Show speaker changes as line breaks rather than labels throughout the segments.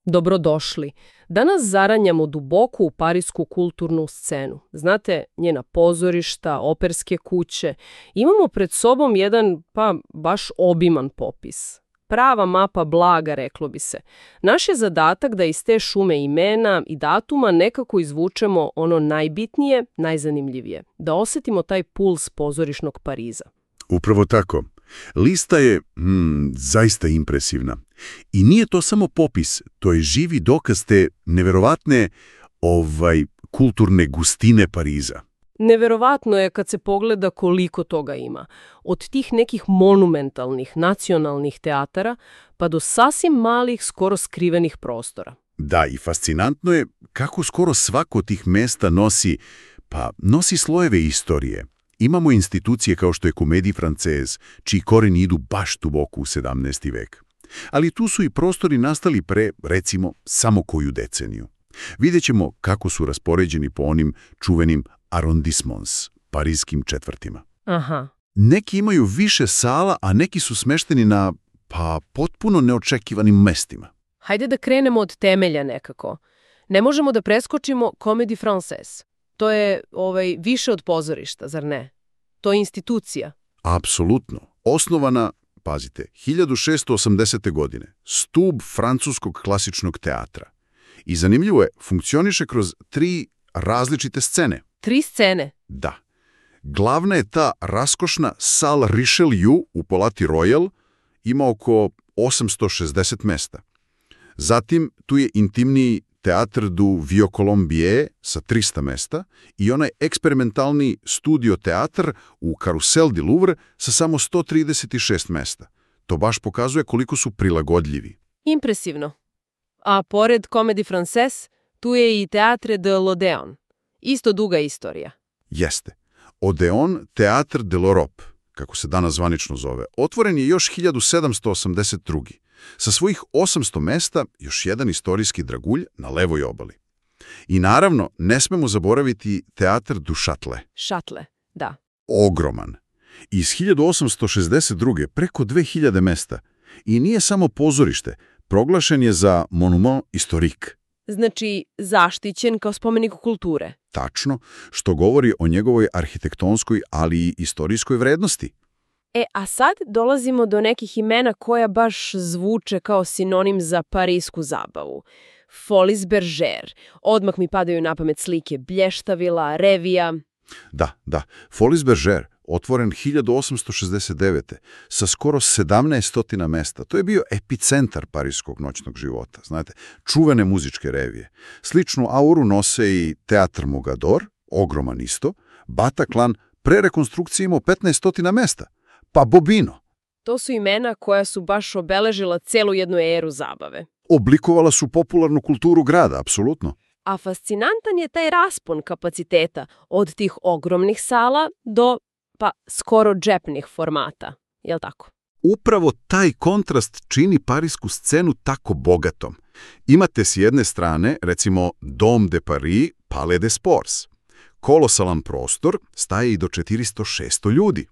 Dobrodošli. Danas zaranjamo duboko u parisku kulturnu scenu. Znate, njena pozorišta, operske kuće. Imamo pred sobom jedan, baš obiman popis. Prava mapa blaga, reklo bi se. Naš je zadatak da iz te šume imena i datuma nekako izvučemo ono najbitnije, najzanimljivije. Da osjetimo taj puls pozorišnog Pariza.
Upravo tako. Lista je zaista impresivna. I nije to samo popis, to je živi dokaz te neverovatne kulturne gustine Pariza.
Neverovatno je kad se pogleda koliko toga ima. Od tih nekih monumentalnih, nacionalnih teatara pa do sasvim malih, skoro skrivenih prostora.
Da, i fascinantno je kako skoro svako od tih mesta nosi slojeve istorije. Imamo institucije kao što je Comédie Française, čiji koreni idu baš duboko u 17. vek. Ali tu su i prostori nastali pre, recimo, samo koju deceniju. Vidjet ćemo kako su raspoređeni po onim čuvenim arrondissements, parijskim četvrtima.
Aha.
Neki imaju više sala, a neki su smešteni na, potpuno neočekivanim mestima.
Hajde da krenemo od temelja nekako. Ne možemo da preskočimo Comédie Française. To je više od pozorišta, zar ne? To je institucija.
Apsolutno. Osnovana, pazite, 1680. godine. Stub francuskog klasičnog teatra. I zanimljivo je, funkcioniše kroz 3 različite scene.
3 scene?
Da. Glavna je ta raskošna Salle Richelieu u Palati Royal, ima oko 860 mesta. Zatim tu je intimniji Teatr du Vieux Colombier sa 300 mesta i onaj eksperimentalni studio teatr u Carrousel du Louvre sa samo 136 mesta. To baš pokazuje koliko su prilagodljivi.
Impresivno. A pored Comédie Française, tu je i Teatre de l'Odéon. Isto duga istorija.
Jeste. Odéon Teatr de l'Europe, kako se danas zvanično zove, otvoren je još 1782. Sa svojih 800 mesta još jedan istorijski dragulj na levoj obali. I naravno, ne smemo zaboraviti Teatr du Châtelet.
Châtelet, da.
Ogroman. Iz 1862. preko 2000 mesta. I nije samo pozorište, proglašen je za monument historique.
Znači, zaštićen kao spomenik kulture.
Tačno, što govori o njegovoj arhitektonskoj, ali i istorijskoj vrednosti.
A sad dolazimo do nekih imena koja baš zvuče kao sinonim za parisku zabavu. Folies Bergère. Odmah mi padaju na pamet slike blještavila, revija.
Da. Folies Bergère, otvoren 1869. sa skoro 1700 mesta. To je bio epicentar pariskog noćnog života. Znate, čuvene muzičke revije. Sličnu auru nose i Teatr Mogador, ogroman isto. Bataclan, pre rekonstrukcije imao 1500 mesta. Pa Bobino.
To su imena koja su baš obeležila celu jednu eru zabave.
Oblikovala su popularnu kulturu grada, apsolutno.
A fascinantan je taj raspon kapaciteta od tih ogromnih sala do, skoro džepnih formata. Jel' tako?
Upravo taj kontrast čini parisku scenu tako bogatom. Imate s jedne strane, recimo, Dôme de Paris, Palais des Sports. Kolosalan prostor, staje i do 400-600 ljudi.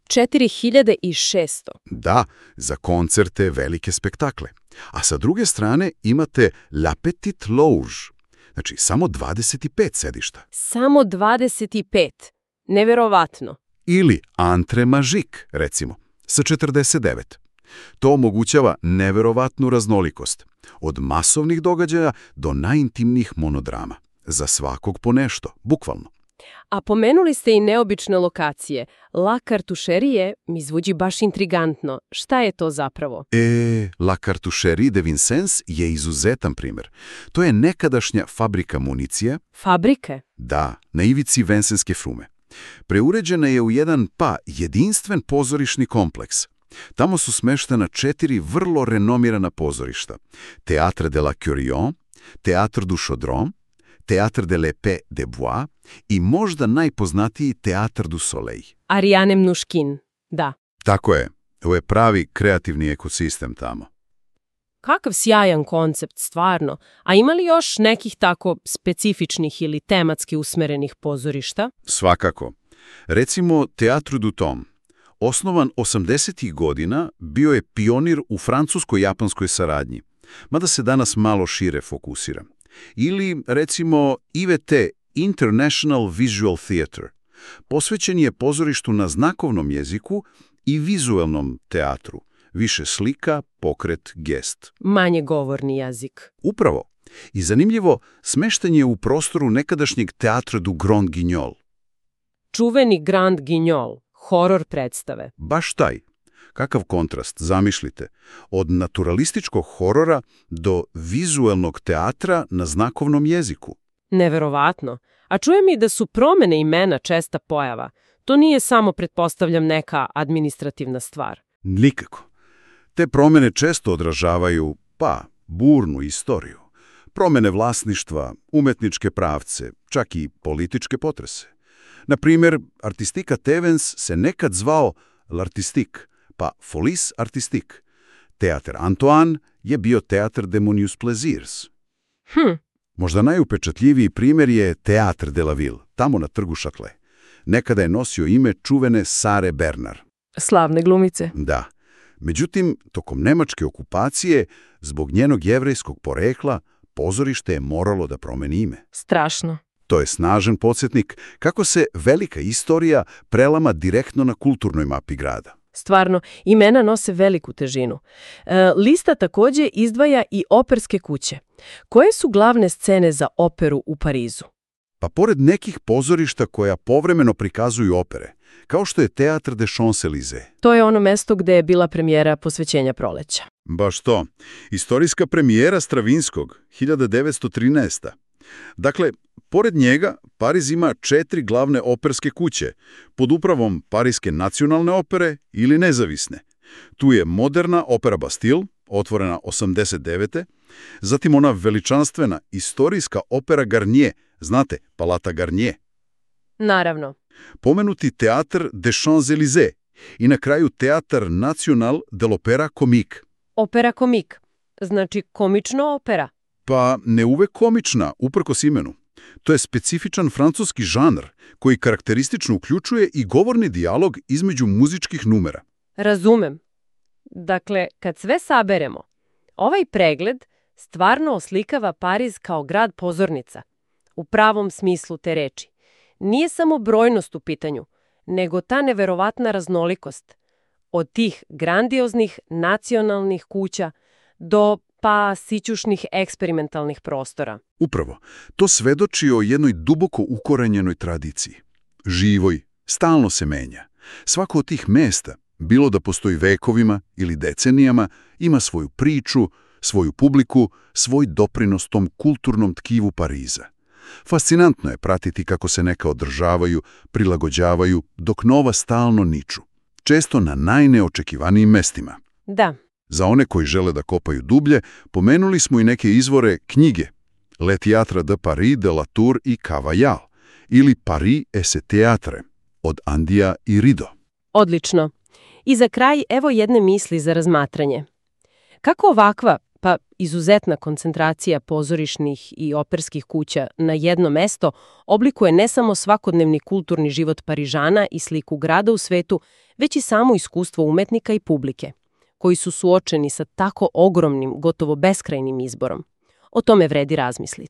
4600.
Da, za koncerte, velike spektakle. A sa druge strane imate La Petite Loge, znači samo 25 sedišta.
Samo 25. Neverovatno.
Ili Entrée Magique, recimo, sa 49. To omogućava neverovatnu raznolikost, od masovnih događaja do najintimnijih monodrama. Za svakog po nešto, bukvalno.
A pomenuli ste i neobične lokacije. La Cartoucherie mi zvuči baš intrigantno. Šta je to zapravo?
La Cartoucherie de Vincennes je izuzetan primjer. To je nekadašnja fabrika municije.
Fabrike?
Da, na ivici Vincenneske frume. Preuređena je u jedan jedinstven pozorišni kompleks. Tamo su smeštena 4 vrlo renomirana pozorišta. Teatre de la Curion, Teatre du Chaudron, Teatr de l'Épée de Bois i možda najpoznatiji Teatr du Soleil.
Ariane Mnouchkine, da.
Tako je. Ovo je pravi kreativni ekosistem tamo.
Kakav sjajan koncept, stvarno. A ima li još nekih tako specifičnih ili tematski usmerenih pozorišta?
Svakako. Recimo Teatr du Tom. Osnovan 80. godina, bio je pionir u francusko-japanskoj saradnji. mada se danas malo šire fokusira. Ili, recimo, IVT, International Visual Theatre. Posvećen je pozorištu na znakovnom jeziku i vizualnom teatru. Više slika, pokret, gest.
Manje govorni jezik.
Upravo. I zanimljivo, smešten je u prostoru nekadašnjeg teatra du Grand Guignol.
Čuveni Grand Guignol, horor predstave.
Baš taj. Kakav kontrast, zamišljite. Od naturalističkog horora do vizualnog teatra na znakovnom jeziku.
Neverovatno. A čujem i da su promene imena česta pojava. To nije samo, pretpostavljam, neka administrativna stvar.
Nikako. Te promene često odražavaju, burnu istoriju. Promene vlasništva, umetničke pravce, čak i političke potrese. Na primjer, Artistika Tevens se nekad zvao L'Artistique, pa Folies Artistique. Teatar Antoine je bio Teatr de Monius Plaisirs. Možda najupečatljiviji primjer je Teatr de la Ville, tamo na trgu Châtelet. Nekada je nosio ime čuvene Sare Bernard.
Slavne glumice.
Da. Međutim, tokom nemačke okupacije, zbog njenog jevrejskog porekla, pozorište je moralo da promeni ime.
Strašno.
To je snažan podsjetnik kako se velika istorija prelama direktno na kulturnoj mapi grada.
Stvarno, imena nose veliku težinu. Lista također izdvaja i operske kuće. Koje su glavne scene za operu u Parizu?
Pa pored nekih pozorišta koja povremeno prikazuju opere, kao što je Teatr des Champs-Élysées.
To je ono mesto gde je bila premijera Posvećenja proleća.
Baš to. Istorijska premijera Stravinskog, 1913. Dakle, pored njega, Pariz ima 4 glavne operske kuće, pod upravom Pariske nacionalne opere ili nezavisne. Tu je moderna opera Bastille, otvorena 89. Zatim ona veličanstvena istorijska opera Garnier, znate, Palata Garnier.
Naravno.
Pomenuti Teatr des Champs-Élysées i na kraju Teatr National de l'Opéra Comique.
Opera comique, znači komična opera.
Pa ne uvek komična, uprkos imenu. To je specifičan francuski žanr koji karakteristično uključuje i govorni dijalog između muzičkih numera.
Razumem. Dakle, kad sve saberemo, ovaj pregled stvarno oslikava Pariz kao grad pozornica, u pravom smislu te reči. Nije samo brojnost u pitanju, nego ta neverovatna raznolikost. Od tih grandioznih nacionalnih kuća do sićušnih eksperimentalnih prostora.
Upravo, to svedoči o jednoj duboko ukorenjenoj tradiciji. Živoj, stalno se menja. Svako od tih mesta, bilo da postoji vekovima ili decenijama, ima svoju priču, svoju publiku, svoj doprinos tom kulturnom tkivu Pariza. Fascinantno je pratiti kako se neka održavaju, prilagođavaju, dok nova stalno niču. Često na najneočekivanijim mestima.
Da.
Za one koji žele da kopaju dublje, pomenuli smo i neke izvore knjige. Le Théâtre de Paris de la Tour i Cavaillal ili Paris et ses théâtres od Andija i Rido.
Odlično. I za kraj evo jedne misli za razmatranje. Kako ovakva, izuzetna koncentracija pozorišnih i operskih kuća na jedno mesto oblikuje ne samo svakodnevni kulturni život Parižana i sliku grada u svetu, već i samo iskustvo umetnika i publike, koji su suočeni sa tako ogromnim, gotovo beskrajnim izborom. O tome vredi razmisliti.